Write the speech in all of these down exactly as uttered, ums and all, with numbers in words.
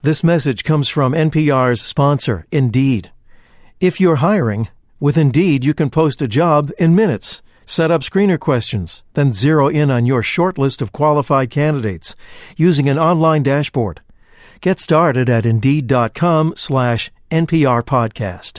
This message comes from N P R's sponsor, Indeed. If you're hiring, with Indeed you can post a job in minutes, set up screener questions, then zero in on your short list of qualified candidates using an online dashboard. Get started at Indeed.com slash NPR podcast.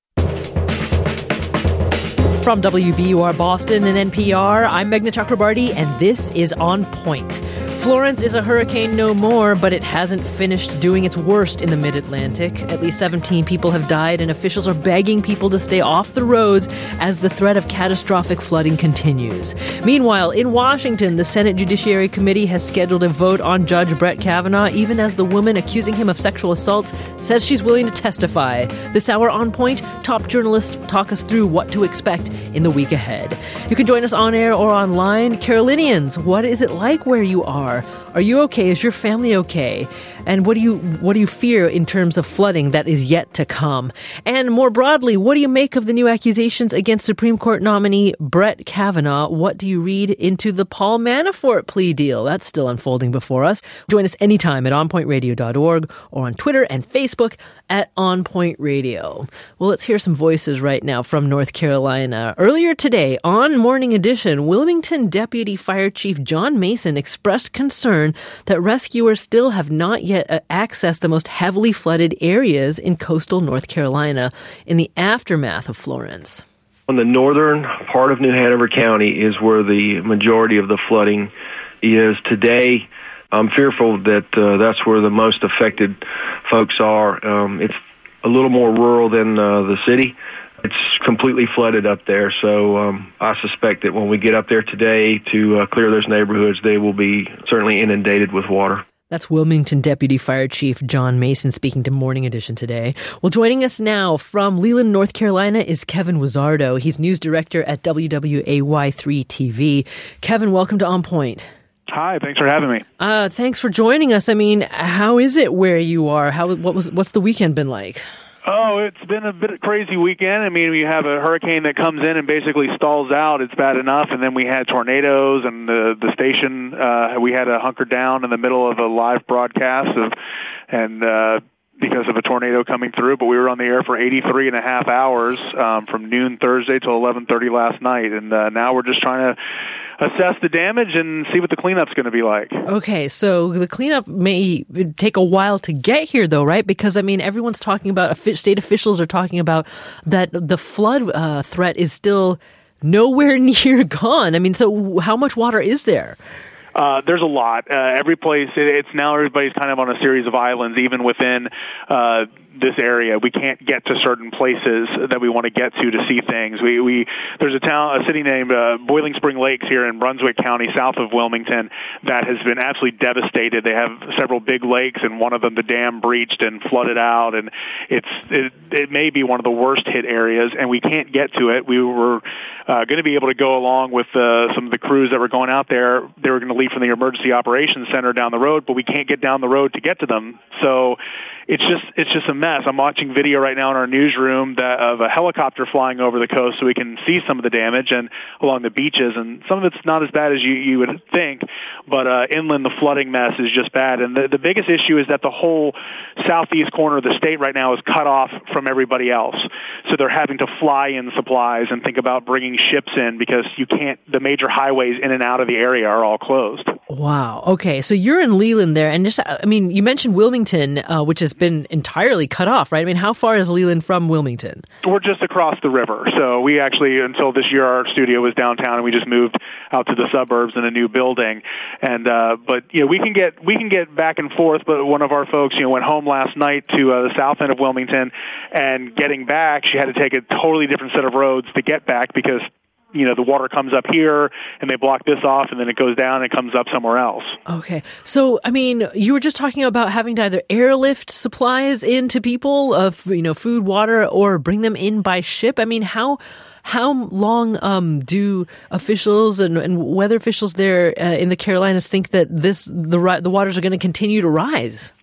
From W B U R Boston and N P R, I'm Meghna Chakrabarty, and this is On Point. Florence is a hurricane no more, but it hasn't finished doing its worst in the mid-Atlantic. At least seventeen people have died, and officials are begging people to stay off the roads as the threat of catastrophic flooding continues. Meanwhile, in Washington, the Senate Judiciary Committee has scheduled a vote on Judge Brett Kavanaugh, even as the woman accusing him of sexual assaults says she's willing to testify. This hour on Point, top journalists talk us through what to expect in the week ahead. You can join us on air or online. Carolinians, what is it like where you are? Are you okay? Is your family okay? And what do you what do you fear in terms of flooding that is yet to come? And more broadly, what do you make of the new accusations against Supreme Court nominee Brett Kavanaugh? What do you read into the Paul Manafort plea deal? That's still unfolding before us. Join us anytime at on point radio dot org or on Twitter and Facebook at On Point Radio. Well, let's hear some voices right now from North Carolina. Earlier today, on Morning Edition, Wilmington Deputy Fire Chief John Mason expressed concern that rescuers still have not yet accessed the most heavily flooded areas in coastal North Carolina in the aftermath of Florence. On the northern part of New Hanover County is where the majority of the flooding is today. I'm fearful that uh, that's where the most affected folks are. Um, it's a little more rural than uh, the city. It's completely flooded up there, so um, I suspect that when we get up there today to uh, clear those neighborhoods, they will be certainly inundated with water. That's Wilmington Deputy Fire Chief John Mason speaking to Morning Edition today. Well, joining us now from Leland, North Carolina is Kevin Wizzardo. He's news director at W W A Y three T V. Kevin, welcome to On Point. Hi, thanks for having me. Uh, thanks for joining us. I mean, how is it where you are? How what was what's the weekend been like? Oh, it's been a bit of a crazy weekend. I mean, we have a hurricane that comes in and basically stalls out. It's bad enough. And then we had tornadoes, and the, the station, uh, we had to hunker down in the middle of a live broadcast of, and, uh, because of a tornado coming through, but we were on the air for eighty-three and a half hours, um, from noon Thursday till eleven thirty last night. And, uh, now we're just trying to assess the damage and see what the cleanup's going to be like. Okay, so the cleanup may take a while to get here, though, right? Because, I mean, everyone's talking about, state officials are talking about that the flood uh, threat is still nowhere near gone. I mean, so how much water is there? Uh, there's a lot. Uh, every place, it, it's now everybody's kind of on a series of islands, even within uh, this area. We can't get to certain places that we want to get to to see things. We, we there's a town, a city named uh, Boiling Spring Lakes here in Brunswick County, south of Wilmington, that has been absolutely devastated. They have several big lakes, and one of them, the dam breached and flooded out, and it's it, it may be one of the worst hit areas, and we can't get to it. We were uh, going to be able to go along with uh, some of the crews that were going out there. They were going to leave from the Emergency Operations Center down the road, but we can't get down the road to get to them. So it's just it's just a mess. I'm watching video right now in our newsroom that of a helicopter flying over the coast so we can see some of the damage and along the beaches, and some of it's not as bad as you, you would think, but uh, inland the flooding mess is just bad. And the, the biggest issue is that the whole southeast corner of the state right now is cut off from everybody else. So they're having to fly in supplies and think about bringing ships in because you can't, the major highways in and out of the area are all closed. Wow. Okay. So you're in Leland there. And just, I mean, you mentioned Wilmington, uh, which has been entirely cut off, right? I mean, how far is Leland from Wilmington? We're just across the river. So we actually, until this year, our studio was downtown, and we just moved out to the suburbs in a new building. And, uh, but, you know, we can get, we can get back and forth, but one of our folks, you know, went home last night to uh, the south end of Wilmington, and getting back, she had to take a totally different set of roads to get back because, you know, the water comes up here and they block this off, and then it goes down and it comes up somewhere else. Okay. So, I mean, you were just talking about having to either airlift supplies into people of, you know, food, water, or bring them in by ship. I mean, how how long um, do officials and, and weather officials there uh, in the Carolinas think that this the the waters are going to continue to rise?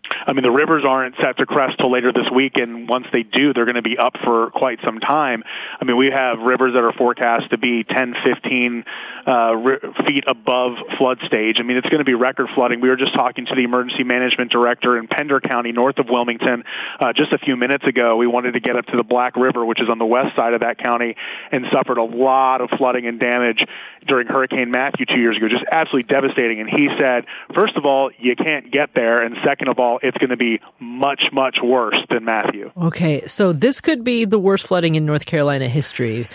I mean, the rivers aren't set to crest till later this week, and once they do, they're going to be up for quite some time. I mean, we have rivers that are forecast to be ten, fifteen uh, feet above flood stage. I mean, it's going to be record flooding. We were just talking to the emergency management director in Pender County, north of Wilmington, uh, just a few minutes ago. We wanted to get up to the Black River, which is on the west side of that county, and suffered a lot of flooding and damage during Hurricane Matthew two years ago. Just absolutely devastating. And he said, first of all, you can't get there, and second of all, it's going to be much, much worse than Matthew. Okay, so this could be the worst flooding in North Carolina history.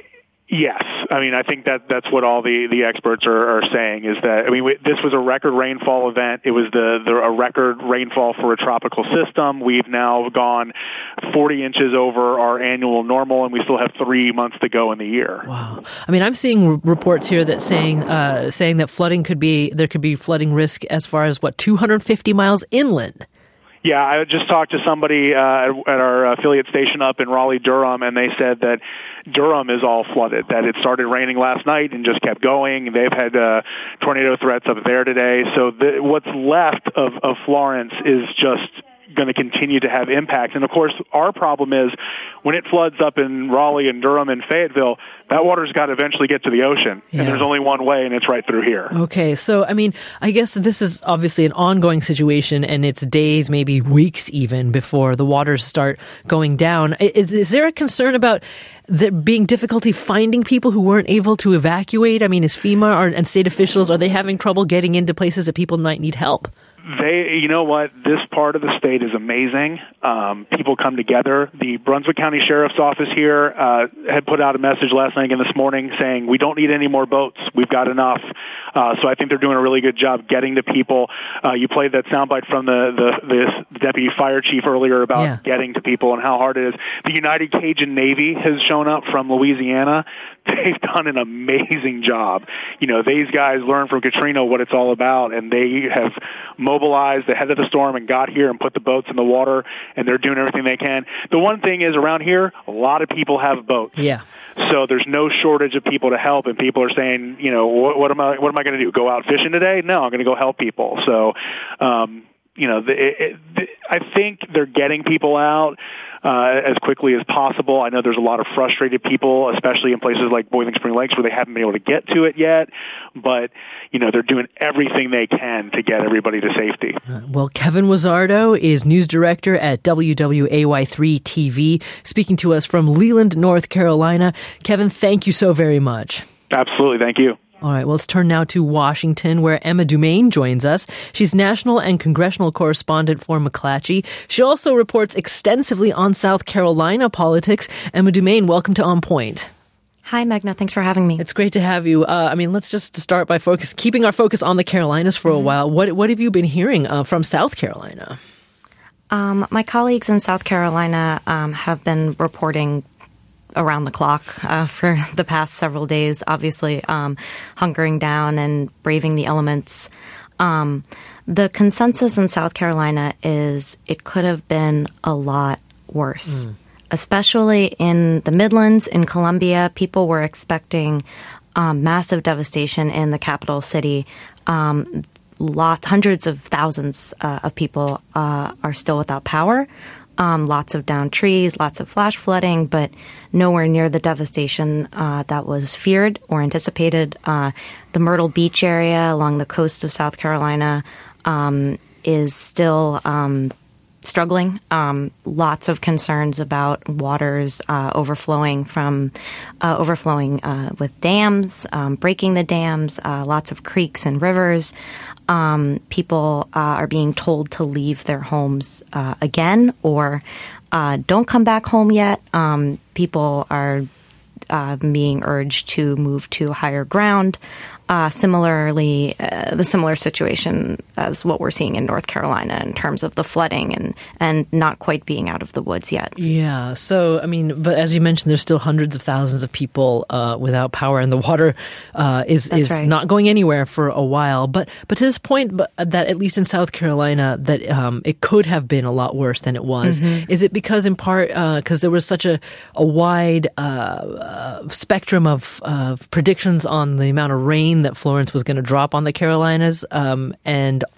Yes. I mean, I think that that's what all the, the experts are, are saying is that, I mean, we, this was a record rainfall event. It was the, the a record rainfall for a tropical system. We've now gone forty inches over our annual normal, and we still have three months to go in the year. Wow. I mean, I'm seeing r- reports here that saying uh, saying that flooding could be, there could be flooding risk as far as, what, two hundred fifty miles inland? Yeah, I just talked to somebody uh, at our affiliate station up in Raleigh-Durham, and they said that Durham is all flooded, that it started raining last night and just kept going. They've had uh, tornado threats up there today. So the, what's left of, of Florence is just going to continue to have impact. And, of course, our problem is when it floods up in Raleigh and Durham and Fayetteville, that water's got to eventually get to the ocean. Yeah. And there's only one way, and it's right through here. Okay. So, I mean, I guess this is obviously an ongoing situation, and it's days, maybe weeks even, before the waters start going down. Is, is there a concern about there being difficulty finding people who weren't able to evacuate? I mean, is FEMA or, and state officials, are they having trouble getting into places that people might need help? They, you know what, this part of the state is amazing. Um, people come together. The Brunswick County Sheriff's Office here uh, had put out a message last night and this morning saying, we don't need any more boats. We've got enough. Uh, so I think they're doing a really good job getting to people. Uh, you played that soundbite from the, the, the deputy fire chief earlier about yeah. getting to people and how hard it is. The United Cajun Navy has shown up from Louisiana. They've done an amazing job. You know, these guys learned from Katrina what it's all about, and they have mobilized ahead of the storm and got here and put the boats in the water, and they're doing everything they can. The one thing is, around here, a lot of people have boats. Yeah. So there's no shortage of people to help, and people are saying, you know, what, what am I, what am I going to do? Go out fishing today? No, I'm going to go help people. So, um, you know, the, it, the, I think they're getting people out uh, as quickly as possible. I know there's a lot of frustrated people, especially in places like Boiling Spring Lakes where they haven't been able to get to it yet. But, you know, they're doing everything they can to get everybody to safety. Uh, well, Kevin Wizzardo is news director at W W A Y three T V, speaking to us from Leland, North Carolina. Kevin, thank you so very much. Absolutely. Thank you. All right, well, let's turn now to Washington, where Emma Dumaine joins us. She's national and congressional correspondent for McClatchy. She also reports extensively on South Carolina politics. Emma Dumaine, welcome to On Point. Hi, Meghna. Thanks for having me. It's great to have you. Uh, I mean, let's just start by focus, keeping our focus on the Carolinas for mm-hmm. a while. What what have you been hearing uh, from South Carolina? Um, my colleagues in South Carolina um, have been reporting around the clock uh, for the past several days, obviously um, hunkering down and braving the elements. Um, the consensus in South Carolina is it could have been a lot worse, mm. especially in the Midlands, in Columbia. People were expecting um, massive devastation in the capital city. Um, lots, hundreds of thousands uh, of people uh, are still without power. Um, lots of downed trees, lots of flash flooding, but nowhere near the devastation uh, that was feared or anticipated. Uh, the Myrtle Beach area along the coast of South Carolina um, is still um, struggling. Um, lots of concerns about waters uh, overflowing from uh, overflowing uh, with dams, um, breaking the dams. Uh, lots of creeks and rivers. Um, people uh, are being told to leave their homes uh, again or uh, don't come back home yet. Um, people are uh, being urged to move to higher ground. Uh, similarly, uh, the similar situation as what we're seeing in North Carolina in terms of the flooding and, and not quite being out of the woods yet. Yeah. So, I mean, but as you mentioned, there's still hundreds of thousands of people uh, without power, and the water uh, is That's is right. not going anywhere for a while. But but to this point, but that at least in South Carolina, that um, it could have been a lot worse than it was. Mm-hmm. Is it because in part because uh, there was such a a wide uh, uh, spectrum of of predictions on the amount of rain that Florence was going to drop on the Carolinas, um, and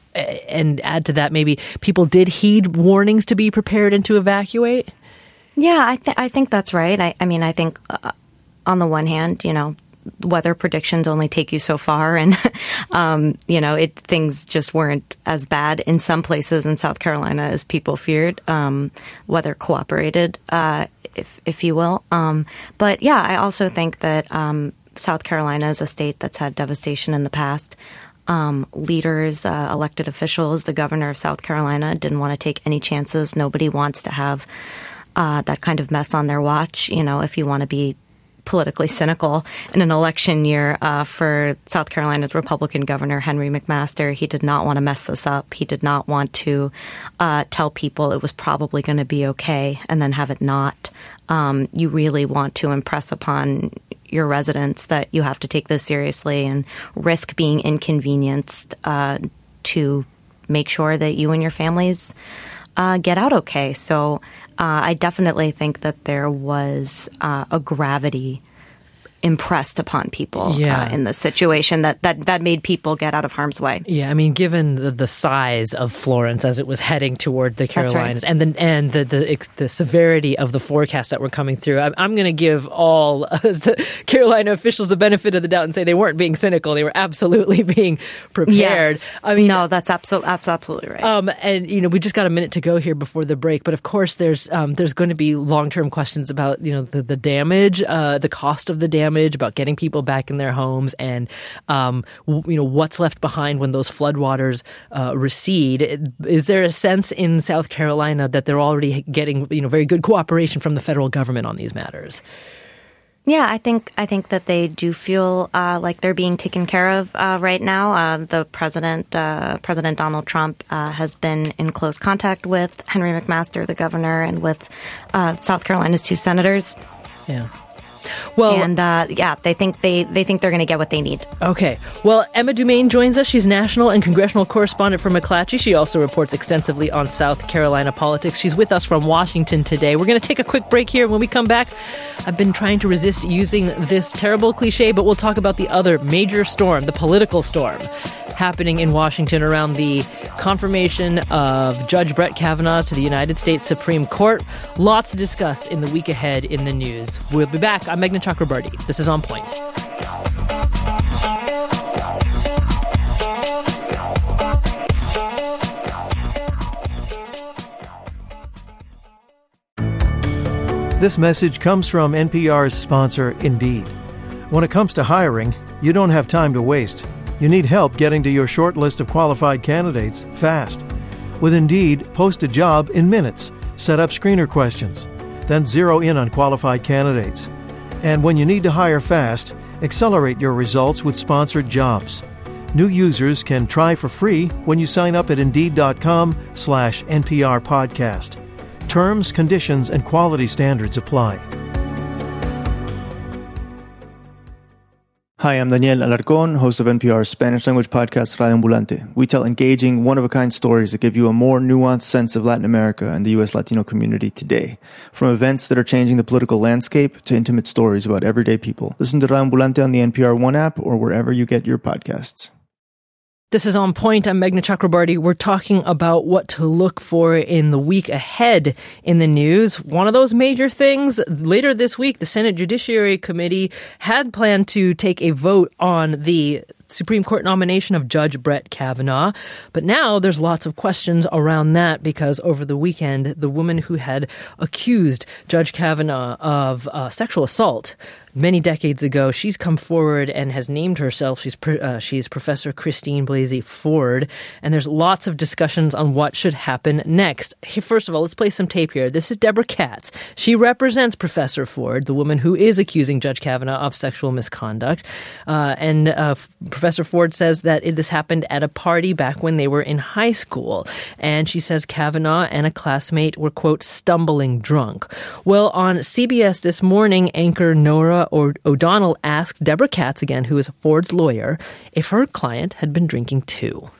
and add to that, maybe people did heed warnings to be prepared and to evacuate? Yeah, I, th- I think that's right. I, I mean, I think uh, on the one hand, you know, weather predictions only take you so far, and um, you know, it things just weren't as bad in some places in South Carolina as people feared. Um, weather cooperated, uh, if if you will. Um, but yeah, I also think that um, South Carolina is a state that's had devastation in the past. Um, leaders, uh, elected officials, the governor of South Carolina didn't want to take any chances. Nobody wants to have uh, that kind of mess on their watch. You know, if you want to be politically cynical, in an election year uh, for South Carolina's Republican governor, Henry McMaster, he did not want to mess this up. He did not want to uh, tell people it was probably going to be okay and then have it not. Um, you really want to impress upon your residents that you have to take this seriously and risk being inconvenienced uh, to make sure that you and your families uh, get out okay. So Uh, I definitely think that there was uh, a gravity impressed upon people yeah. uh, in this situation that, that, that made people get out of harm's way. Yeah, I mean, given the, the size of Florence as it was heading toward the Carolinas, right. and the and the, the the severity of the forecasts that were coming through, I'm, I'm going to give all uh, the Carolina officials the benefit of the doubt and say they weren't being cynical; they were absolutely being prepared. Yes. I mean, no, that's absolutely that's absolutely right. Um, and you know, we just got a minute to go here before the break, but of course, there's um, there's going to be long term questions about you know the the damage, uh, the cost of the damage. About getting people back in their homes, and um, w- you know what's left behind when those floodwaters uh, recede. Is there a sense in South Carolina that they're already getting you know very good cooperation from the federal government on these matters? Yeah, I think I think that they do feel uh, like they're being taken care of uh, right now. Uh, the president, uh, President Donald Trump, uh, has been in close contact with Henry McMaster, the governor, and with uh, South Carolina's two senators. Yeah. Well, and uh, yeah, they think they, they think they're going to get what they need. Okay. Well, Emma Dumaine joins us. She's national and congressional correspondent for McClatchy. She also reports extensively on South Carolina politics. She's with us from Washington today. We're going to take a quick break here. When we come back, I've been trying to resist using this terrible cliche, but we'll talk about the other major storm, the political storm, happening in Washington around the confirmation of Judge Brett Kavanaugh to the United States Supreme Court. Lots to discuss in the week ahead in the news. We'll be back. I'm Meghna Chakrabarty. This is On Point. This message comes from N P R's sponsor, Indeed. When it comes to hiring, you don't have time to waste. You need help getting to your short list of qualified candidates fast. With Indeed, post a job in minutes, set up screener questions, then zero in on qualified candidates. And when you need to hire fast, accelerate your results with sponsored jobs. New users can try for free when you sign up at Indeed.com slash NPR podcast. Terms, conditions, and quality standards apply. Hi, I'm Daniel Alarcón, host of N P R's Spanish-language podcast Radio Ambulante. We tell engaging, one-of-a-kind stories that give you a more nuanced sense of Latin America and the U S Latino community today. From events that are changing the political landscape to intimate stories about everyday people. Listen to Radio Ambulante on the N P R One app or wherever you get your podcasts. This is On Point. I'm Meghna Chakrabarty. We're talking about what to look for in the week ahead in the news. One of those major things, later this week, the Senate Judiciary Committee had planned to take a vote on the Supreme Court nomination of Judge Brett Kavanaugh. But now there's lots of questions around that because over the weekend, the woman who had accused Judge Kavanaugh of uh, sexual assault many decades ago, she's come forward and has named herself. She's uh, she's Professor Christine Blasey Ford, and there's lots of discussions on what should happen next. Hey, first of all, let's play some tape here. This is Deborah Katz. She represents Professor Ford, the woman who is accusing Judge Kavanaugh of sexual misconduct. Uh, and uh, Professor Ford says that it, this happened at a party back when they were in high school. And she says Kavanaugh and a classmate were, quote, stumbling drunk. Well, on C B S this morning, anchor Nora O'Donnell asked Deborah Katz, again, who is Ford's lawyer, if her client had been drinking too.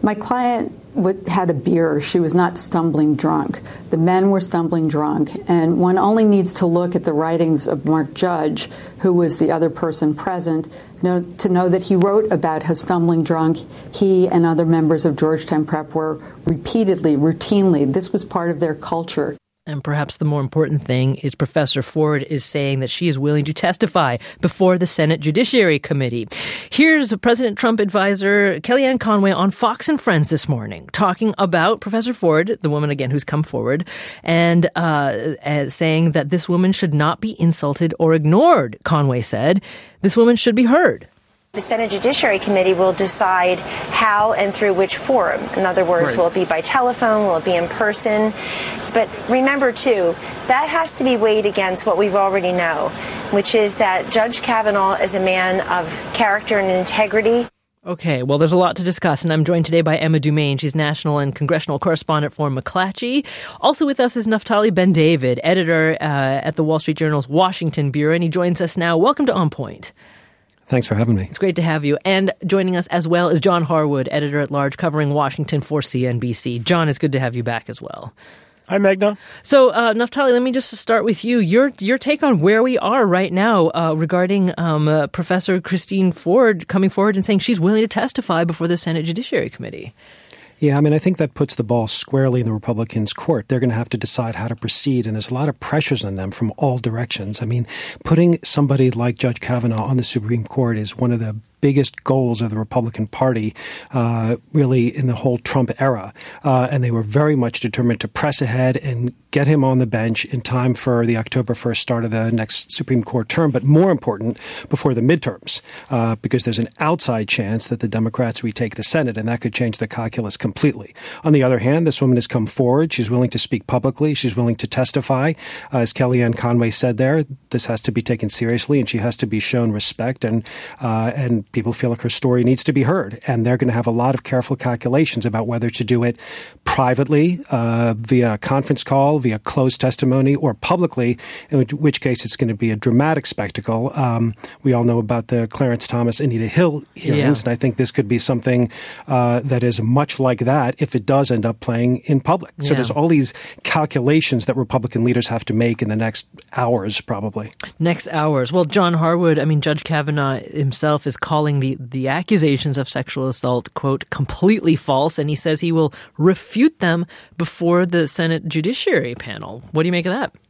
My client had a beer. She was not stumbling drunk. The men were stumbling drunk. And one only needs to look at the writings of Mark Judge, who was the other person present, to know that he wrote about how stumbling drunk he and other members of Georgetown Prep were repeatedly, routinely. This was part of their culture. And perhaps the more important thing is Professor Ford is saying that she is willing to testify before the Senate Judiciary Committee. Here's President Trump advisor Kellyanne Conway on Fox and Friends this morning, talking about Professor Ford, the woman, again, who's come forward, and uh, uh, saying that this woman should not be insulted or ignored. Conway said this woman should be heard. The Senate Judiciary Committee will decide how and through which forum. In other words, right. Will it be by telephone? Will it be in person? But remember, too, that has to be weighed against what we already know, which is that Judge Kavanaugh is a man of character and integrity. Okay, well, there's a lot to discuss, and I'm joined today by Emma Dumaine. She's national and congressional correspondent for McClatchy. Also with us is Naftali Ben-David, editor uh, at the Wall Street Journal's Washington Bureau, and he joins us now. Welcome to On Point. Thanks for having me. It's great to have you. And joining us as well is John Harwood, editor-at-large covering Washington for C N B C. John, it's good to have you back as well. Hi, Meghna. So, uh, Naftali, let me just start with you. Your your take on where we are right now uh, regarding um, uh, Professor Christine Ford coming forward and saying she's willing to testify before the Senate Judiciary Committee. Yeah, I mean, I think that puts the ball squarely in the Republicans' court. They're going to have to decide how to proceed, and there's a lot of pressures on them from all directions. I mean, putting somebody like Judge Kavanaugh on the Supreme Court is one of the biggest goals of the Republican Party, uh, really in the whole Trump era. Uh, and they were very much determined to press ahead and get him on the bench in time for the October first start of the next Supreme Court term, but more important, before the midterms, uh, because there's an outside chance that the Democrats retake the Senate, and that could change the calculus completely. On the other hand, this woman has come forward. She's willing to speak publicly. She's willing to testify. Uh, as Kellyanne Conway said there, this has to be taken seriously, and she has to be shown respect, and uh, and people feel like her story needs to be heard. And they're going to have a lot of careful calculations about whether to do it privately, uh, via conference call, via closed testimony, or publicly, in which case it's going to be a dramatic spectacle. Um, we all know about the Clarence Thomas, Anita Hill hearings, yeah. And I think this could be something uh, that is much like that if it does end up playing in public. So yeah. There's all these calculations that Republican leaders have to make in the next hours, probably. Next hours. Well, John Harwood, I mean, Judge Kavanaugh himself is calling the, the accusations of sexual assault, quote, completely false, and he says he will refute them before the Senate Judiciary panel. What do you make of that?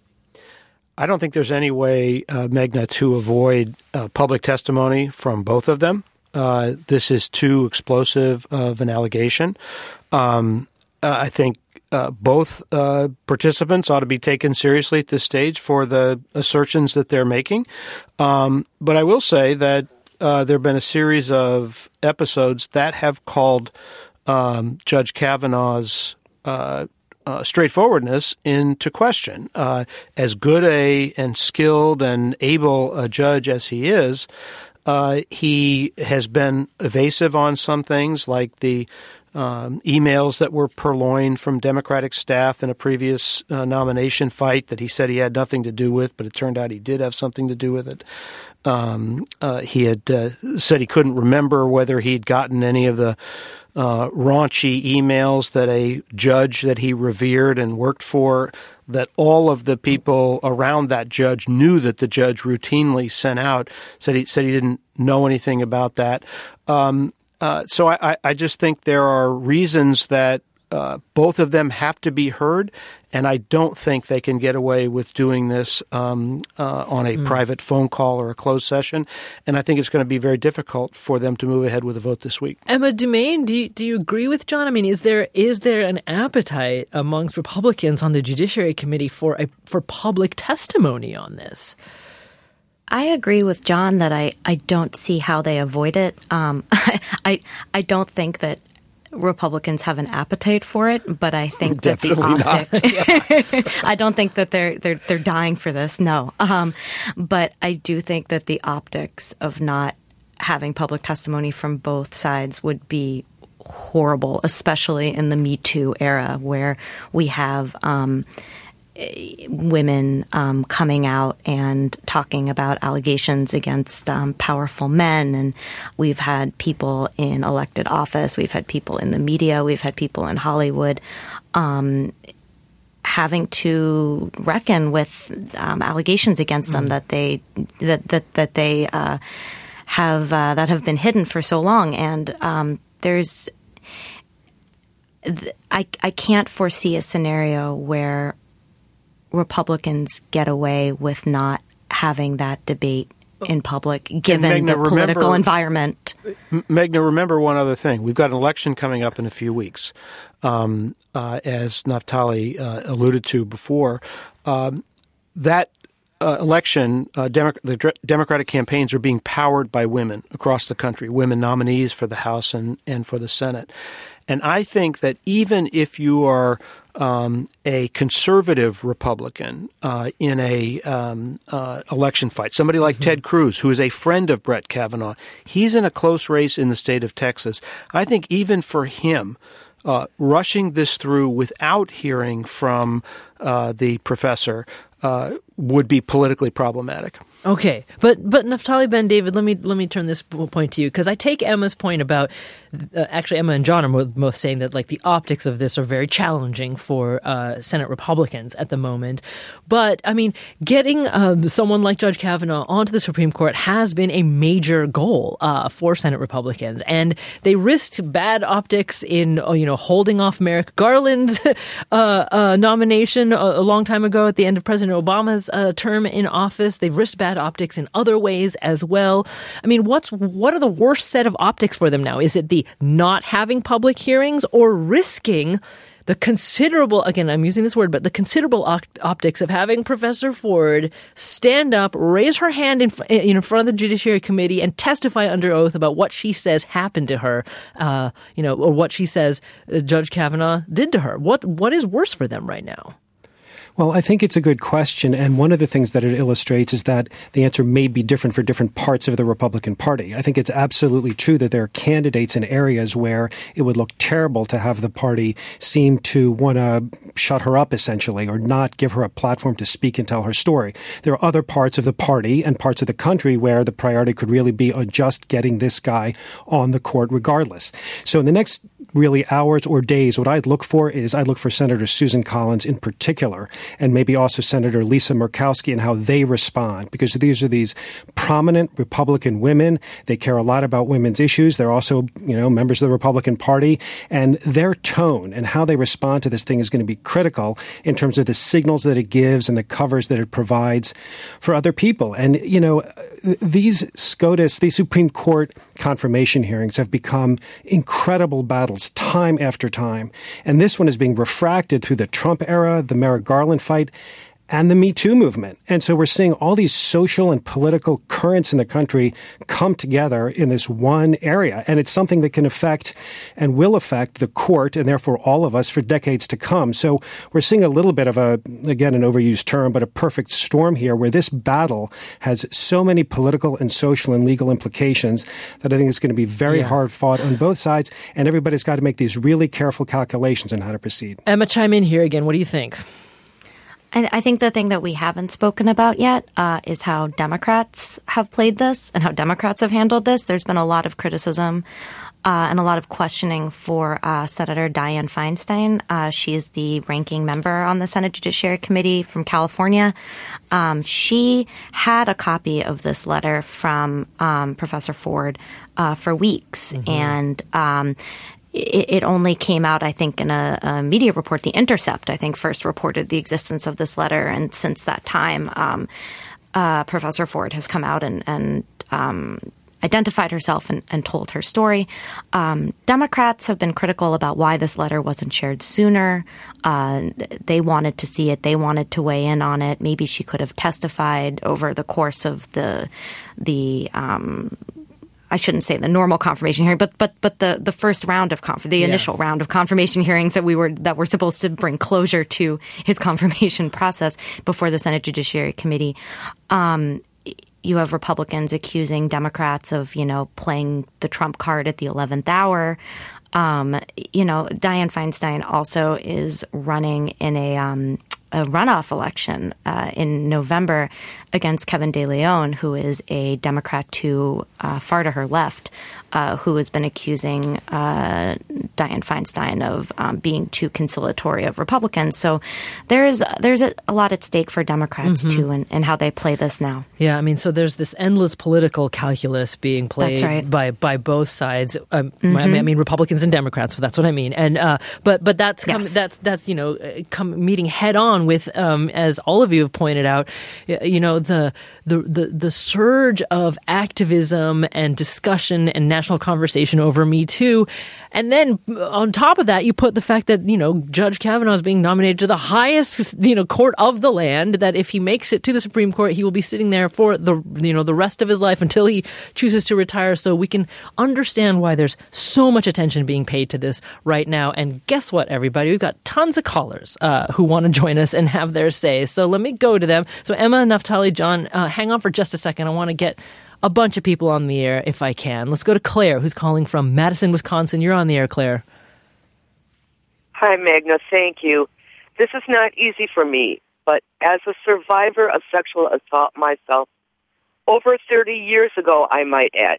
I don't think there's any way, uh, Meghna, to avoid uh, public testimony from both of them. Uh, this is too explosive of an allegation. Um, uh, I think uh, both uh, participants ought to be taken seriously at this stage for the assertions that they're making. Um, but I will say that uh, there have been a series of episodes that have called um, Judge Kavanaugh's uh, uh, straightforwardness into question. Uh, as good a and skilled and able a judge as he is, Uh, he has been evasive on some things, like the um, emails that were purloined from Democratic staff in a previous uh, nomination fight that he said he had nothing to do with, but it turned out he did have something to do with it. Um, uh, he had uh, said he couldn't remember whether he'd gotten any of the uh, raunchy emails that a judge that he revered and worked for, that all of the people around that judge knew that the judge routinely sent out, said he said he didn't know anything about that. Um, uh, so I, I just think there are reasons that uh, both of them have to be heard, and I don't think they can get away with doing this um, uh, on a mm. private phone call or a closed session. And I think it's going to be very difficult for them to move ahead with a vote this week. Emma Dumaine, do you, do you agree with John? I mean, is there is there an appetite amongst Republicans on the Judiciary Committee for a for public testimony on this? I agree with John that I, I don't see how they avoid it. Um, I I don't think that Republicans have an appetite for it, but I think that Definitely the optics. I don't think that they're they're they're dying for this. No, um, but I do think that the optics of not having public testimony from both sides would be horrible, especially in the Me Too era, where we have um, women um, coming out and talking about allegations against um, powerful men. And we've had people in elected office. We've had people in the media. We've had people in Hollywood um, having to reckon with um, allegations against mm. them that they that that that they uh, have uh, that have been hidden for so long. And um, there's I I can't foresee a scenario where Republicans get away with not having that debate in public, given Meghna, the political remember, environment. Meghna, remember one other thing. We've got an election coming up in a few weeks. Um, uh, as Naftali uh, alluded to before, um, that uh, election, uh, Demo- the Democratic campaigns are being powered by women across the country, women nominees for the House and, and for the Senate. And I think that even if you are Um, a conservative Republican uh, in a um, uh, election fight, somebody like mm-hmm. Ted Cruz, who is a friend of Brett Kavanaugh, he's in a close race in the state of Texas. I think even for him, uh, rushing this through without hearing from uh, the professor uh, would be politically problematic. Okay, but but Naftali Ben-David, let me let me turn this point to you, because I take Emma's point about uh, actually Emma and John are both saying that like the optics of this are very challenging for uh, Senate Republicans at the moment. But I mean, getting um, someone like Judge Kavanaugh onto the Supreme Court has been a major goal uh, for Senate Republicans, and they risked bad optics in uh, you know holding off Merrick Garland's uh, uh, nomination a, a long time ago at the end of President Obama's uh, term in office. They've risked bad optics in other ways as well. I mean, what's what are the worst set of optics for them now? Is it the not having public hearings, or risking the considerable, again, I'm using this word, but the considerable op- optics of having Professor Ford stand up, raise her hand in, in front of the Judiciary Committee and testify under oath about what she says happened to her, uh, you know, or what she says uh, Judge Kavanaugh did to her? What What is worse for them right now? Well, I think it's a good question. And one of the things that it illustrates is that the answer may be different for different parts of the Republican Party. I think it's absolutely true that there are candidates in areas where it would look terrible to have the party seem to want to shut her up, essentially, or not give her a platform to speak and tell her story. There are other parts of the party and parts of the country where the priority could really be on just getting this guy on the court regardless. So in the next really hours or days, what I'd look for is I'd look for Senator Susan Collins in particular, and maybe also Senator Lisa Murkowski, and how they respond, because these are these prominent Republican women. They care a lot about women's issues. They're also, you know, members of the Republican Party, and their tone and how they respond to this thing is going to be critical in terms of the signals that it gives and the covers that it provides for other people. And, you know, these SCOTUS, these Supreme Court confirmation hearings have become incredible battles time after time. And this one is being refracted through the Trump era, the Merrick Garland fight, and the Me Too movement. And so we're seeing all these social and political currents in the country come together in this one area. And it's something that can affect and will affect the court and therefore all of us for decades to come. So we're seeing a little bit of a, again, an overused term, but a perfect storm here where this battle has so many political and social and legal implications that I think it's going to be very yeah. hard fought on both sides. And everybody's got to make these really careful calculations on how to proceed. Emma, chime in here again. What do you think? I think the thing that we haven't spoken about yet uh, is how Democrats have played this and how Democrats have handled this. There's been a lot of criticism uh, and a lot of questioning for uh, Senator Dianne Feinstein. Uh, she is the ranking member on the Senate Judiciary Committee from California. Um, she had a copy of this letter from um, Professor Ford uh, for weeks. Mm-hmm. And um It only came out, I think, in a, a media report. The Intercept, I think, first reported the existence of this letter. And since that time, um, uh, Professor Ford has come out and, and um, identified herself and, and told her story. Um, Democrats have been critical about why this letter wasn't shared sooner. Uh, they wanted to see it. They wanted to weigh in on it. Maybe she could have testified over the course of the the um I shouldn't say the normal confirmation hearing, but but but the, the first round of conf- the yeah. initial round of confirmation hearings that we were that were supposed to bring closure to his confirmation process before the Senate Judiciary Committee. Um, you have Republicans accusing Democrats of, you know, playing the Trump card at the eleventh hour. Um, you know, Dianne Feinstein also is running in a um, a runoff election uh, in November against Kevin De Leon, who is a Democrat to uh, far to her left, uh, who has been accusing uh, Dianne Feinstein of um, being too conciliatory of Republicans. So there's there's a, a lot at stake for Democrats, mm-hmm. too, and, and how they play this now. Yeah, I mean, so there's this endless political calculus being played that's right. by by both sides. Um, mm-hmm. I, mean, I mean, Republicans and Democrats, so that's what I mean. And uh, but but that's come, yes. that's that's you know come meeting head on with, um, as all of you have pointed out, you know the the the, the surge of activism and discussion and national conversation over Me Too. And then on top of that, you put the fact that, you know, Judge Kavanaugh is being nominated to the highest, you know, court of the land, that if he makes it to the Supreme Court, he will be sitting there for the, you know, the rest of his life until he chooses to retire. So we can understand why there's so much attention being paid to this right now. And guess what, everybody? We've got tons of callers uh, who want to join us and have their say. So let me go to them. So Emma, Naftali, John, uh, hang on for just a second. I want to get a bunch of people on the air if I can. Let's go to Claire, who's calling from Madison, Wisconsin. You're on the air, Claire. Hi, Magna. Thank you. This is not easy for me, but as a survivor of sexual assault myself, over thirty years ago, I might add,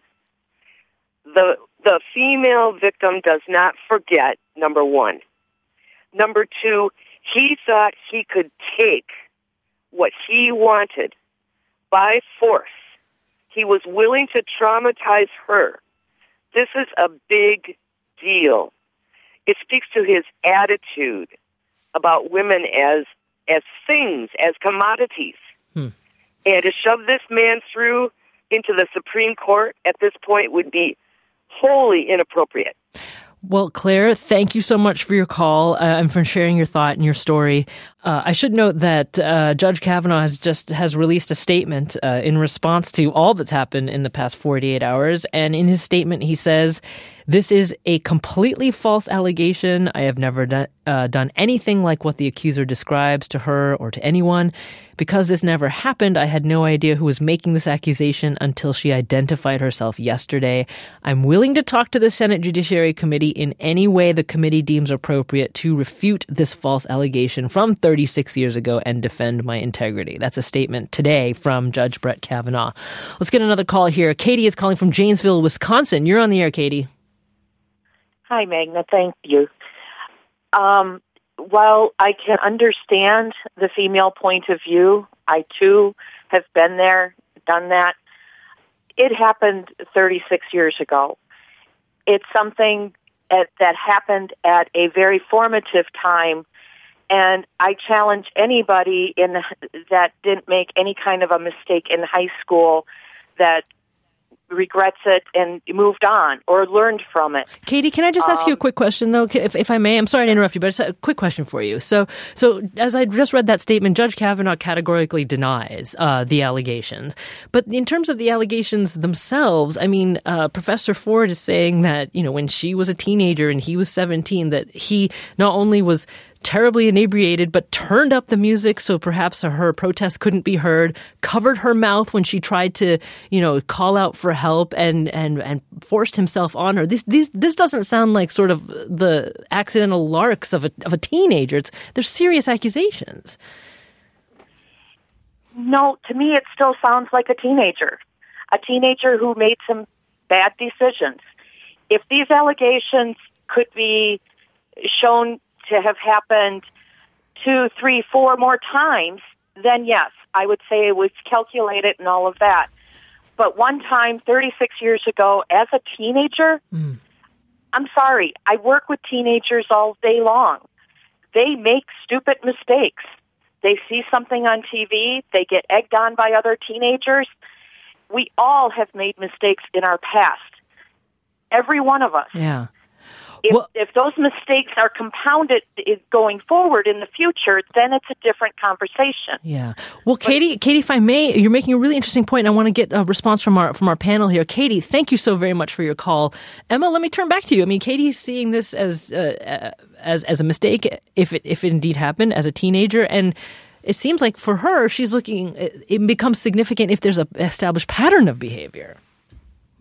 the the female victim does not forget, number one. Number two, he thought he could take what he wanted by force. He was willing to traumatize her. This is a big deal. It speaks to his attitude about women as as things, as commodities. Hmm. And to shove this man through into the Supreme Court at this point would be wholly inappropriate. Well, Claire, thank you so much for your call uh, and for sharing your thought and your story. Uh, I should note that uh, Judge Kavanaugh has just has released a statement uh, in response to all that's happened in the past forty-eight hours. And in his statement, he says, "This is a completely false allegation. I have never done, uh, done anything like what the accuser describes to her or to anyone. Because this never happened, I had no idea who was making this accusation until she identified herself yesterday. I'm willing to talk to the Senate Judiciary Committee in any way the committee deems appropriate to refute this false allegation from thirty-six years ago and defend my integrity." That's a statement today from Judge Brett Kavanaugh. Let's get another call here. Katie is calling from Janesville, Wisconsin. You're on the air, Katie. Hi, Magna. Thank you. Um, while I can understand the female point of view, I too have been there, done that. It happened thirty-six years ago. It's something at, that happened at a very formative time, and I challenge anybody in that didn't make any kind of a mistake in high school that regrets it and moved on or learned from it. Katie, can I just ask um, you a quick question, though, if, if I may? I'm sorry to interrupt you, but it's a quick question for you. So, so as I just read that statement, Judge Kavanaugh categorically denies uh, the allegations. But in terms of the allegations themselves, I mean, uh, Professor Ford is saying that, you know, when she was a teenager and he was seventeen, that he not only was terribly inebriated, but turned up the music so perhaps her protest couldn't be heard, covered her mouth when she tried to, you know, call out for help, and and and forced himself on her. This this this doesn't sound like sort of the accidental larks of a of a teenager. It's they're serious accusations. No, to me it still sounds like a teenager. A teenager who made some bad decisions. If these allegations could be shown to have happened two, three, four more times, then yes, I would say it was calculated and all of that. But one time, thirty-six years ago, as a teenager, mm. I'm sorry, I work with teenagers all day long. They make stupid mistakes. They see something on T V, they get egged on by other teenagers. We all have made mistakes in our past. Every one of us. Yeah. If, well, if those mistakes are compounded going forward in the future, then it's a different conversation. Yeah. Well, Katie, but, Katie, if I may, you're making a really interesting point, and I want to get a response from our from our panel here. Katie, thank you so very much for your call. Emma, let me turn back to you. I mean, Katie's seeing this as uh, as as a mistake, if it if it indeed happened as a teenager, and it seems like for her, she's looking. It becomes significant if there's a established pattern of behavior.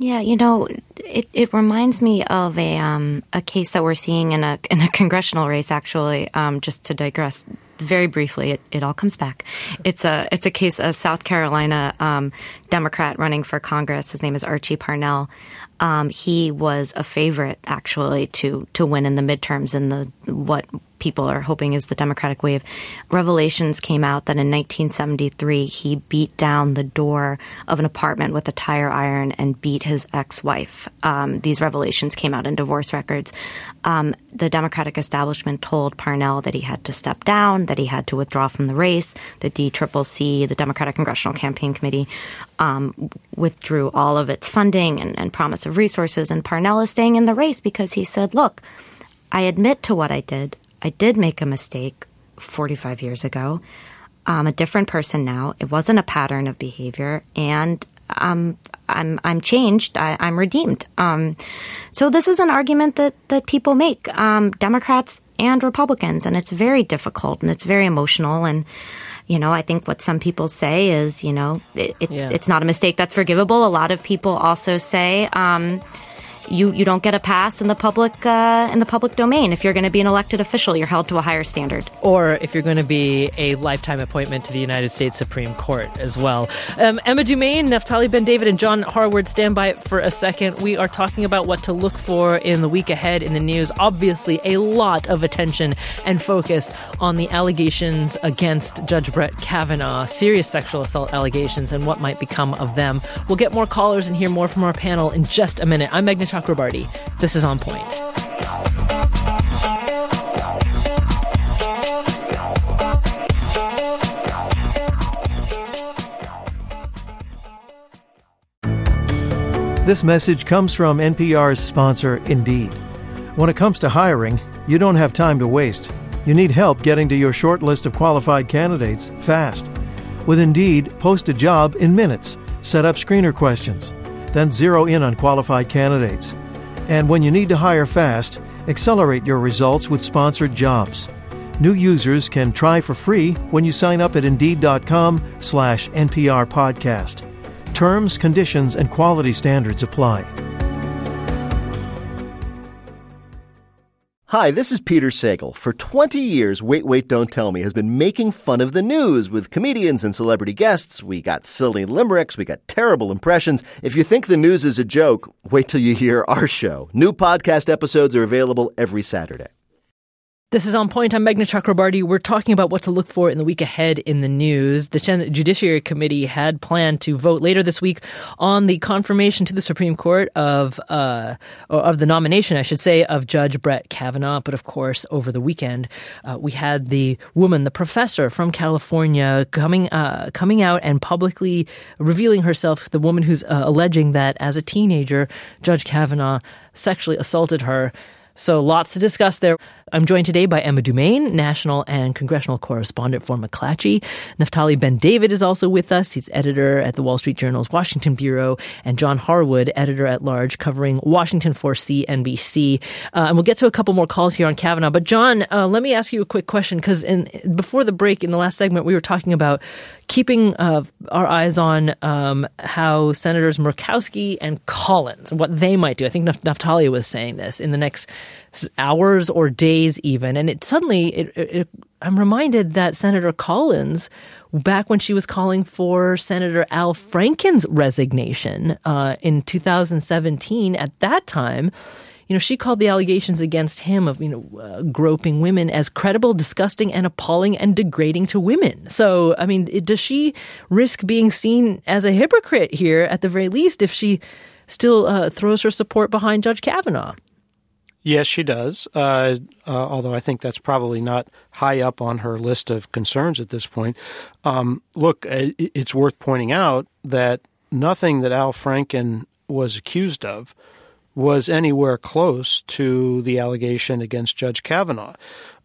Yeah, you know, it, it reminds me of a um, a case that we're seeing in a in a congressional race. Actually, um, just to digress very briefly, it, it all comes back. It's a it's a case a South Carolina um, Democrat running for Congress. His name is Archie Parnell. Um, he was a favorite actually to to win in the midterms in the what people are hoping is the Democratic wave. Revelations came out that in nineteen seventy-three he beat down the door of an apartment with a tire iron and beat his ex-wife. Um, these revelations came out in divorce records. Um, the Democratic establishment told Parnell that he had to step down, that he had to withdraw from the race. The D C C C, the Democratic Congressional Campaign Committee, um, withdrew all of its funding and, and promise of resources. And Parnell is staying in the race because he said, look, I admit to what I did. I did make a mistake forty-five years ago. I'm a different person now. It wasn't a pattern of behavior, and um, I'm I'm changed. I, I'm redeemed. Um, so this is an argument that that people make, um, Democrats and Republicans, and it's very difficult and it's very emotional. And you know, I think what some people say is, you know, it, it, yeah. it's not a mistake that's forgivable. A lot of people also say. Um, You you don't get a pass in the public uh, in the public domain. If you're going to be an elected official, you're held to a higher standard. Or if you're going to be a lifetime appointment to the United States Supreme Court as well. Um, Emma Dumaine, Naftali Ben-David, and John Harwood, stand by for a second. We are talking about what to look for in the week ahead in the news. Obviously, a lot of attention and focus on the allegations against Judge Brett Kavanaugh, serious sexual assault allegations, and what might become of them. We'll get more callers and hear more from our panel in just a minute. I'm Meghna Chakrabarty. This is On Point. This message comes from N P R's sponsor, Indeed. When it comes to hiring, you don't have time to waste. You need help getting to your short list of qualified candidates fast. With Indeed, post a job in minutes, set up screener questions, then zero in on qualified candidates. And when you need to hire fast, accelerate your results with sponsored jobs. New users can try for free when you sign up at Indeed.com slash NPR podcast. Terms, conditions, and quality standards apply. Hi, this is Peter Sagal. For twenty years, Wait, Wait, Don't Tell Me has been making fun of the news with comedians and celebrity guests. We got silly limericks. We got terrible impressions. If you think the news is a joke, wait till you hear our show. New podcast episodes are available every Saturday. This is On Point. I'm Meghna Chakrabarty. We're talking about what to look for in the week ahead in the news. The Judiciary Committee had planned to vote later this week on the confirmation to the Supreme Court of uh, of the nomination, I should say, of Judge Brett Kavanaugh. But of course, over the weekend, uh, we had the woman, the professor from California, coming uh, coming out and publicly revealing herself, the woman who's uh, alleging that as a teenager, Judge Kavanaugh sexually assaulted her. So lots to discuss there. I'm joined today by Emma Dumaine, national and congressional correspondent for McClatchy. Naftali Ben-David is also with us. He's editor at the Wall Street Journal's Washington Bureau, and John Harwood, editor-at-large covering Washington for C N B C. Uh, and we'll get to a couple more calls here on Kavanaugh. But John, uh, let me ask you a quick question, because in before the break, in the last segment, we were talking about keeping uh, our eyes on um, how Senators Murkowski and Collins, what they might do. I think Naftali was saying this in the next hours or days even. And it suddenly, it, it, I'm reminded that Senator Collins, back when she was calling for Senator Al Franken's resignation uh, in two thousand seventeen, at that time, you know, she called the allegations against him of, you know, uh, groping women as credible, disgusting, and appalling and degrading to women. So, I mean, it, does she risk being seen as a hypocrite here, at the very least, if she still uh, throws her support behind Judge Kavanaugh? Yes, she does, uh, uh, although I think that's probably not high up on her list of concerns at this point. Um, look, it's worth pointing out that nothing that Al Franken was accused of was anywhere close to the allegation against Judge Kavanaugh.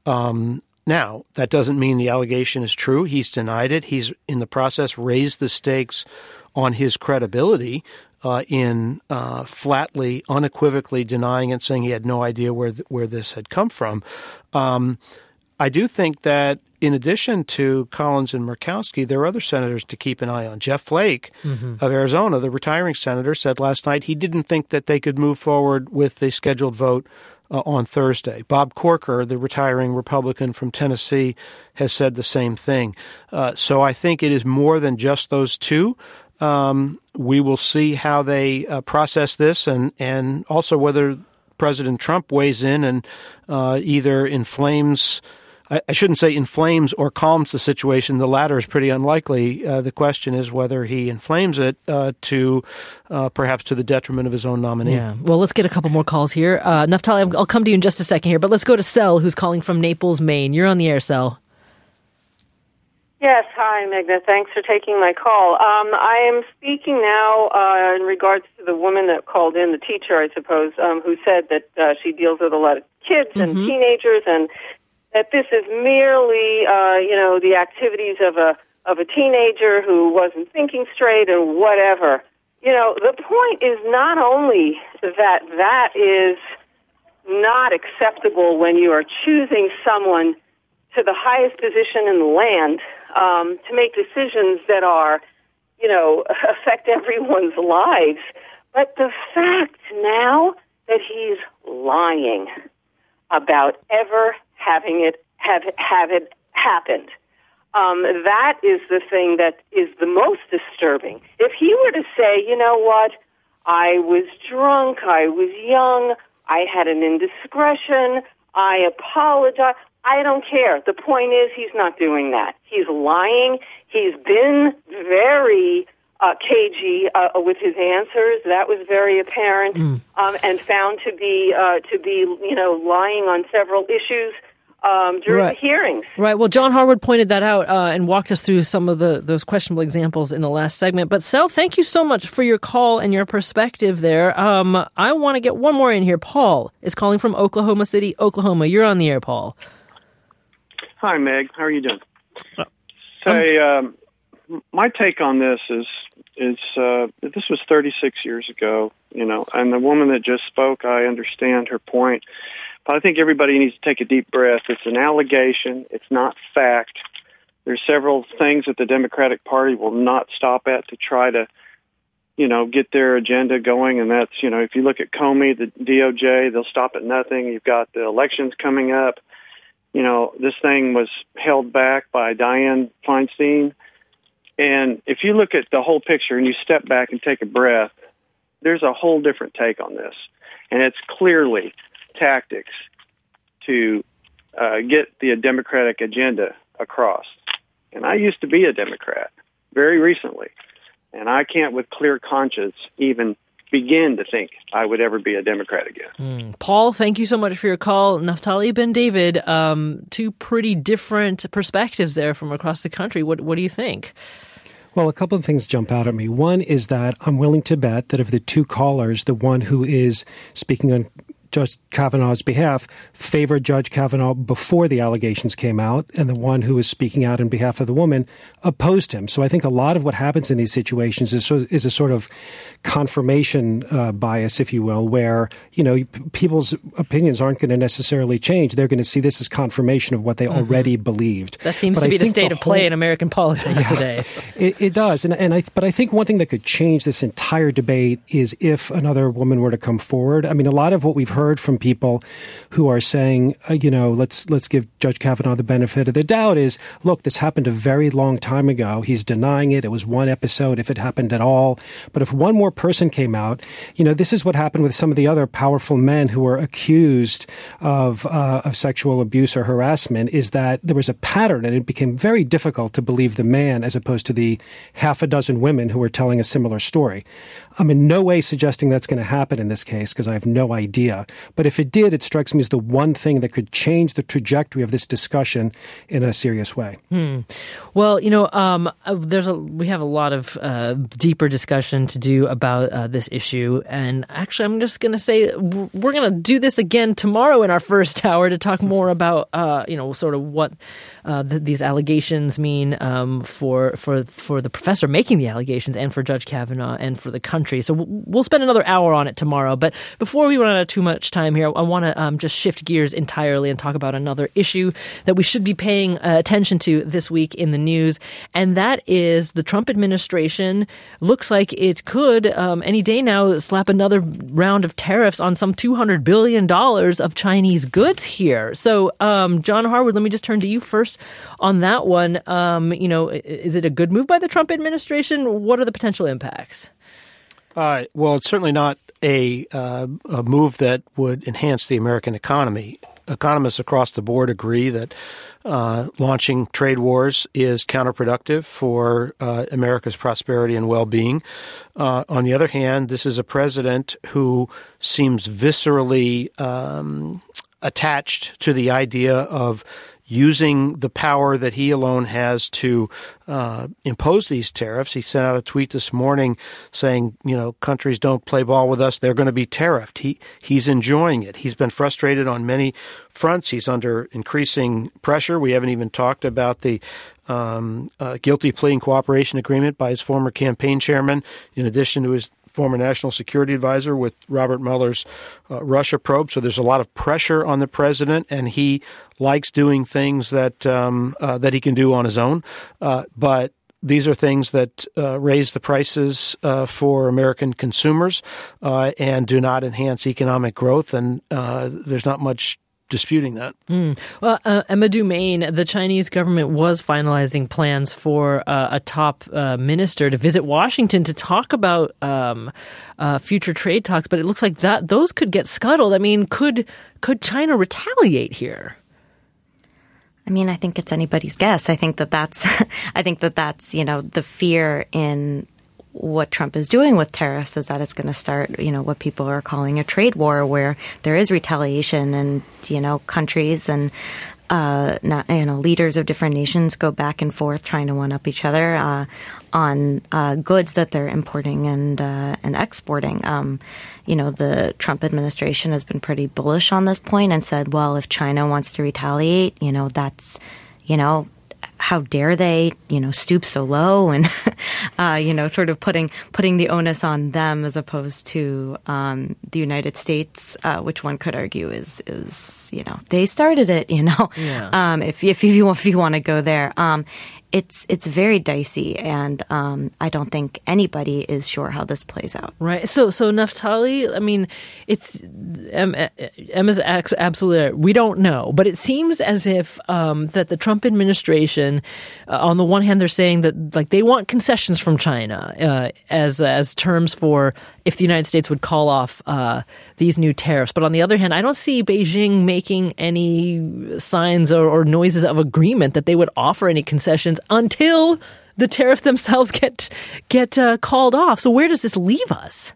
Um, now, that doesn't mean the allegation is true. He's denied it. He's, in the process, raised the stakes on his credibility Uh, in uh, flatly, unequivocally denying it, saying he had no idea where th- where this had come from. Um, I do think that in addition to Collins and Murkowski, there are other senators to keep an eye on. Jeff Flake mm-hmm. of Arizona, the retiring senator, said last night he didn't think that they could move forward with the scheduled vote uh, on Thursday. Bob Corker, the retiring Republican from Tennessee, has said the same thing. Uh, so I think it is more than just those two. Um, we will see how they uh, process this and, and also whether President Trump weighs in and uh, either inflames I shouldn't say inflames or calms the situation. The latter is pretty unlikely. Uh, the question is whether he inflames it uh, to uh, perhaps to the detriment of his own nominee. Yeah. Well, let's get a couple more calls here. Uh, Naftali, I'll come to you in just a second here, but let's go to Sel, who's calling from Naples, Maine. You're on the air, Sel. Yes. Hi, Megna. Thanks for taking my call. Um, I am speaking now uh, in regards to the woman that called in, the teacher, I suppose, um, who said that uh, she deals with a lot of kids mm-hmm. and teenagers and that this is merely, uh, you know, the activities of a of a teenager who wasn't thinking straight and whatever. You know, the point is not only that that is not acceptable when you are choosing someone to the highest position in the land um, to make decisions that are, you know, affect everyone's lives, but the fact now that he's lying about ever having it have have it happened. Um, that is the thing that is the most disturbing. If he were to say, you know what, I was drunk, I was young, I had an indiscretion, I apologize, I don't care. The point is he's not doing that. He's lying. He's been very uh, cagey uh, with his answers. That was very apparent, mm. um, and found to be uh, to be you know lying on several issues. Um, during right. the hearings. Right. Well, John Harwood pointed that out uh, and walked us through some of the those questionable examples in the last segment. But, Sel, thank you so much for your call and your perspective there. Um, I want to get one more in here. Paul is calling from Oklahoma City, Oklahoma. You're on the air, Paul. Hi, Meg. How are you doing? Say, um, my take on this is is uh, this was thirty-six years ago, you know, and the woman that just spoke, I understand her point. But I think everybody needs to take a deep breath. It's an allegation. It's not fact. There's several things that the Democratic Party will not stop at to try to, you know, get their agenda going. And that's, you know, if you look at Comey, the D O J, they'll stop at nothing. You've got the elections coming up. You know, this thing was held back by Dianne Feinstein. And if you look at the whole picture and you step back and take a breath, there's a whole different take on this. And it's clearly tactics to uh, get the Democratic agenda across. And I used to be a Democrat very recently, and I can't with clear conscience even begin to think I would ever be a Democrat again. Mm. Paul, thank you so much for your call. Naftali Ben David, um, two pretty different perspectives there from across the country. What, what do you think? Well, a couple of things jump out at me. One is that I'm willing to bet that of the two callers, the one who is speaking on Judge Kavanaugh's behalf favored Judge Kavanaugh before the allegations came out, and the one who was speaking out on behalf of the woman opposed him. So I think a lot of what happens in these situations is, is a sort of confirmation uh, bias, if you will, where, you know, people's opinions aren't going to necessarily change. They're going to see this as confirmation of what they mm-hmm. already believed. That seems but to I be the state the of play whole, in American politics yeah, today. It, it does. And, and I, but I think one thing that could change this entire debate is if another woman were to come forward. I mean, a lot of what we've heard from people who are saying, uh, you know, let's let's give Judge Kavanaugh the benefit of the doubt is, look, this happened a very long time ago. He's denying it. It was one episode, if it happened at all. But if one more person came out, you know, this is what happened with some of the other powerful men who were accused of uh, of sexual abuse or harassment, is that there was a pattern, and it became very difficult to believe the man as opposed to the half a dozen women who were telling a similar story. I'm in no way suggesting that's going to happen in this case because I have no idea. But if it did, it strikes me as the one thing that could change the trajectory of this discussion in a serious way. Hmm. Well, you know, um, there's a we have a lot of uh, deeper discussion to do about uh, this issue. And actually, I'm just going to say we're going to do this again tomorrow in our first hour to talk more about, uh, you know, sort of what uh, th- these allegations mean um, for for for the professor making the allegations and for Judge Kavanaugh and for the country. So we'll spend another hour on it tomorrow. But before we run out of too much much time here. I want to um, just shift gears entirely and talk about another issue that we should be paying uh, attention to this week in the news, and that is the Trump administration looks like it could um, any day now slap another round of tariffs on some two hundred billion dollars of Chinese goods here. So, um, John Harwood, let me just turn to you first on that one. Um, you know, is it a good move by the Trump administration? What are the potential impacts? Uh, well, it's certainly not a, uh, a move that would enhance the American economy. Economists across the board agree that uh, launching trade wars is counterproductive for uh, America's prosperity and well-being. Uh, on the other hand, this is a president who seems viscerally um, attached to the idea of using the power that he alone has to uh, impose these tariffs. He sent out a tweet this morning saying, you know, countries don't play ball with us. They're going to be tariffed. He He's enjoying it. He's been frustrated on many fronts. He's under increasing pressure. We haven't even talked about the um, uh, guilty plea and cooperation agreement by his former campaign chairman, in addition to his former national security advisor with Robert Mueller's uh, Russia probe. So there's a lot of pressure on the president, and he likes doing things that um, uh, that he can do on his own. Uh, but these are things that uh, raise the prices uh, for American consumers uh, and do not enhance economic growth. And uh, there's not much disputing that. Mm. Well, uh, Emma Dumaine, the Chinese government was finalizing plans for uh, a top uh, minister to visit Washington to talk about um, uh, future trade talks, but it looks like that those could get scuttled. I mean, could could China retaliate here? I mean, I think it's anybody's guess. I think that that's, I think that that's, you know, the fear in what Trump is doing with tariffs is that it's going to start, you know, what people are calling a trade war, where there is retaliation and, you know, countries and, uh, not, you know, leaders of different nations go back and forth trying to one up each other, uh, on, uh, goods that they're importing and, uh, and exporting. Um, you know, the Trump administration has been pretty bullish on this point and said, well, if China wants to retaliate, you know, that's, you know, how dare they, you know, stoop so low and, uh, you know, sort of putting putting the onus on them as opposed to um, the United States, uh, which one could argue is, is, you know, they started it, you know, yeah. um, if, if you if you want to go there. Um, it's it's very dicey, and um, I don't think anybody is sure how this plays out. Right. So, so Naftali, I mean, it's Emma's absolutely. We don't know, but it seems as if um, that the Trump administration, uh, on the one hand, they're saying that like they want concessions from China uh, as as terms for if the United States would call off uh, these new tariffs. But on the other hand, I don't see Beijing making any signs or, or noises of agreement that they would offer any concessions until the tariffs themselves get get uh, called off. So where does this leave us?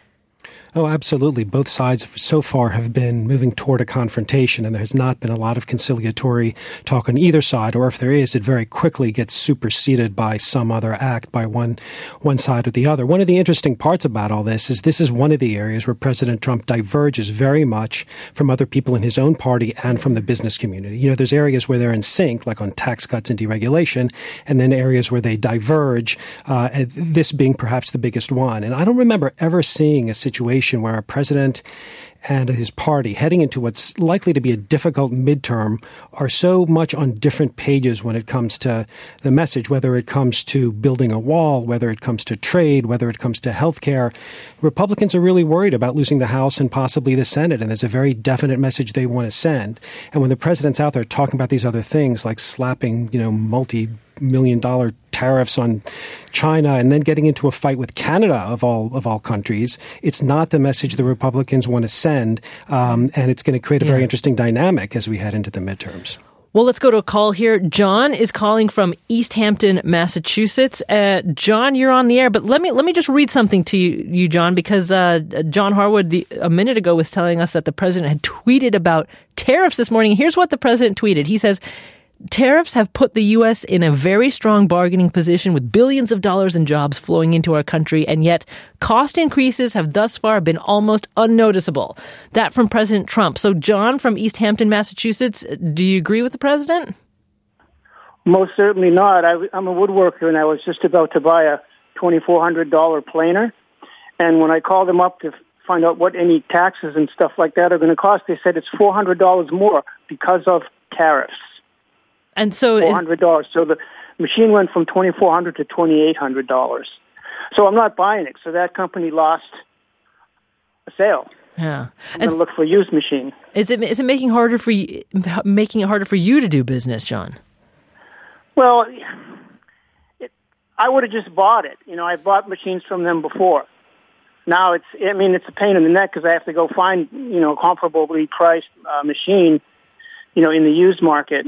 Oh, absolutely. Both sides so far have been moving toward a confrontation, and there has not been a lot of conciliatory talk on either side, or if there is, it very quickly gets superseded by some other act by one one side or the other. One of the interesting parts about all this is this is one of the areas where President Trump diverges very much from other people in his own party and from the business community. You know, there's areas where they're in sync, like on tax cuts and deregulation, and then areas where they diverge, uh, this being perhaps the biggest one. And I don't remember ever seeing a situation where a president and his party heading into what's likely to be a difficult midterm are so much on different pages when it comes to the message, whether it comes to building a wall, whether it comes to trade, whether it comes to health care. Republicans are really worried about losing the House and possibly the Senate, and there's a very definite message they want to send. And when the president's out there talking about these other things like slapping, you know, multi million dollar tariffs on China and then getting into a fight with Canada of all of all countries, it's not the message the Republicans want to send, um, and it's going to create a very yeah. interesting dynamic as we head into the midterms. Well, let's go to a call here. John is calling from East Hampton, Massachusetts. Uh, John, you're on the air, but let me let me just read something to you, you John, because uh, John Harwood the, a minute ago was telling us that the president had tweeted about tariffs this morning. Here's what the president tweeted. He says, tariffs have put the U S in a very strong bargaining position with billions of dollars in jobs flowing into our country, and yet cost increases have thus far been almost unnoticeable. That from President Trump. So, John from East Hampton, Massachusetts, do you agree with the president? Most certainly not. I, I'm a woodworker, and I was just about to buy a twenty-four hundred dollars planer. And when I called him up to find out what any taxes and stuff like that are going to cost. They said it's four hundred dollars more because of tariffs. And so four hundred dollars. So the machine went from twenty-four hundred dollars to twenty-eight hundred dollars. So I'm not buying it. So that company lost a sale. Yeah. I'm going to look for a used machine. Is it is it making harder for you, making it harder for you to do business, John? Well, it, I would have just bought it. You know, I bought machines from them before. Now it's, I mean, it's a pain in the neck because I have to go find, you know, a comparably priced uh, machine, you know, in the used market.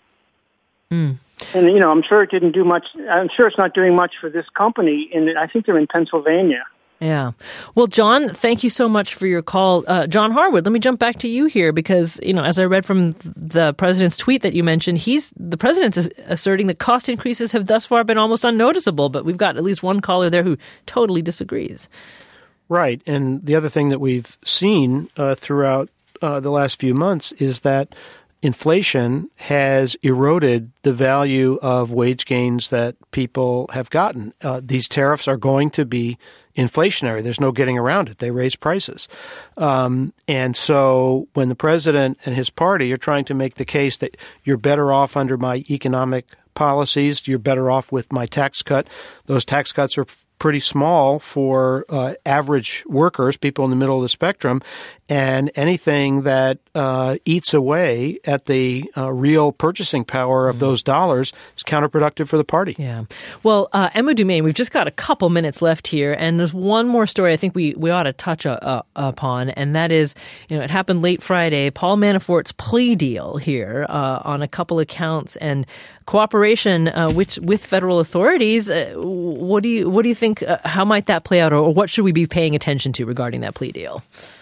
Mm. And, you know, I'm sure it didn't do much. I'm sure it's not doing much for this company. And I think they're in Pennsylvania. Yeah. Well, John, thank you so much for your call. Uh, John Harwood, let me jump back to you here because, you know, as I read from the president's tweet that you mentioned, he's the president's asserting that cost increases have thus far been almost unnoticeable, but we've got at least one caller there who totally disagrees. Right. And the other thing that we've seen uh, throughout uh, the last few months is that inflation has eroded the value of wage gains that people have gotten. Uh, these tariffs are going to be inflationary. There's no getting around it. They raise prices. Um, and so when the president and his party are trying to make the case that you're better off under my economic policies, you're better off with my tax cut, those tax cuts are pretty small for uh, average workers, people in the middle of the spectrum, and anything that uh, eats away at the uh, real purchasing power of mm. those dollars is counterproductive for the party. Yeah. Well, uh, Emma Dumaine, we've just got a couple minutes left here, and there's one more story I think we, we ought to touch uh, uh, upon, and that is, you know, it happened late Friday, Paul Manafort's plea deal here uh, on a couple of counts and cooperation uh, with, with federal authorities. Uh, what do you what do you think? Uh, how might that play out, or what should we be paying attention to regarding that plea deal?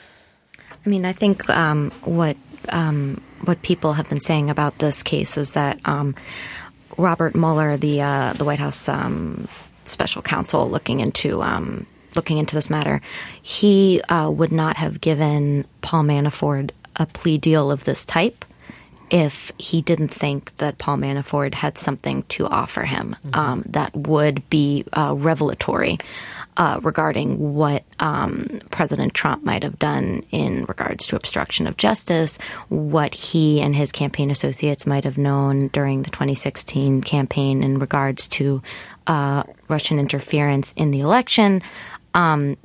I mean, I think um, what um, what people have been saying about this case is that um, Robert Mueller, the uh, the White House um, special counsel looking into um, looking into this matter, he uh, would not have given Paul Manafort a plea deal of this type if he didn't think that Paul Manafort had something to offer him mm-hmm. um, that would be uh, revelatory uh, regarding what um, President Trump might have done in regards to obstruction of justice, what he and his campaign associates might have known during the twenty sixteen campaign in regards to uh, Russian interference in the election. Um,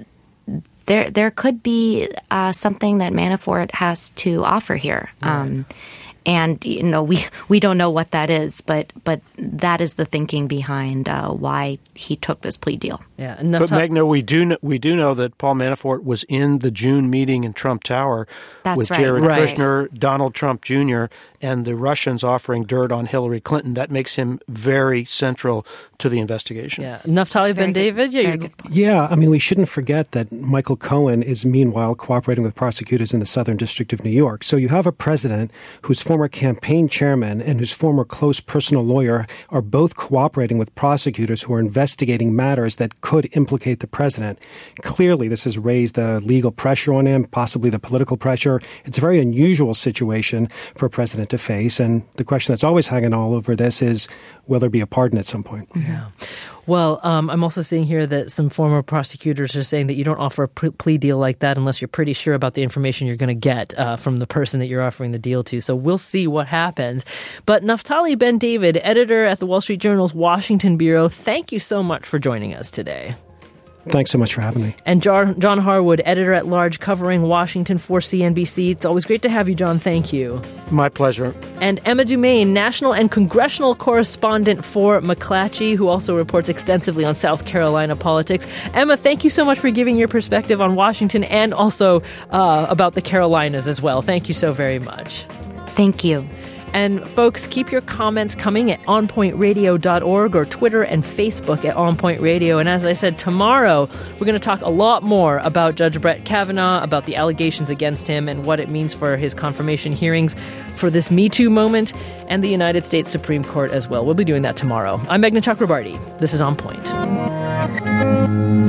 there, there could be uh, something that Manafort has to offer here. Right. Um, And, you know, we, we don't know what that is, but but that is the thinking behind uh, why he took this plea deal. Yeah, but, Magna, we do know, we do know that Paul Manafort was in the June meeting in Trump Tower That's with right. Jared right. Kushner, Donald Trump Junior, and the Russians offering dirt on Hillary Clinton. That makes him very central to the investigation. Yeah, Naftali Ben-David? Yeah, yeah, I mean, we shouldn't forget that Michael Cohen is meanwhile cooperating with prosecutors in the Southern District of New York. So you have a president whose former campaign chairman and whose former close personal lawyer are both cooperating with prosecutors who are investigating matters that could implicate the president. Clearly, this has raised the legal pressure on him, possibly the political pressure. It's a very unusual situation for a president to face. And the question that's always hanging all over this is, will there be a pardon at some point? Yeah. Well, um, I'm also seeing here that some former prosecutors are saying that you don't offer a plea deal like that unless you're pretty sure about the information you're going to get uh, from the person that you're offering the deal to. So we'll see what happens. But Naftali Ben-David, editor at the Wall Street Journal's Washington Bureau, thank you so much for joining us today. Thanks so much for having me. And John Harwood, editor-at-large covering Washington for C N B C. It's always great to have you, John. Thank you. My pleasure. And Emma Dumaine, national and congressional correspondent for McClatchy, who also reports extensively on South Carolina politics. Emma, thank you so much for giving your perspective on Washington and also uh, about the Carolinas as well. Thank you so very much. Thank you. And folks, keep your comments coming at on point radio dot org or Twitter and Facebook at OnPoint Radio. And as I said, tomorrow we're going to talk a lot more about Judge Brett Kavanaugh, about the allegations against him and what it means for his confirmation hearings for this Me Too moment and the United States Supreme Court as well. We'll be doing that tomorrow. I'm Meghna Chakrabarti. This is On Point.